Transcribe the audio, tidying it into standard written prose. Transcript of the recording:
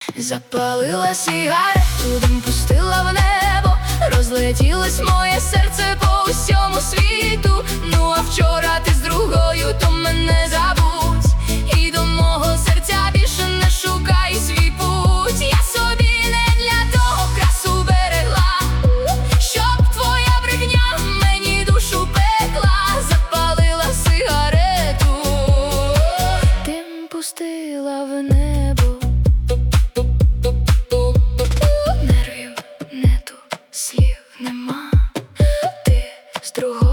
Запалила сигарету, дим пустила в небо, розлетілось моє серце по усьому світу. Ну а вчора ти з другою, то мене забудь, і до мого серця більше не шукай свій путь. Я собі не для того красу берегла, щоб твоя брехня мені душу пекла. Запалила сигарету, дим пустила в небо. Нервів нету, слів нема, ти з другого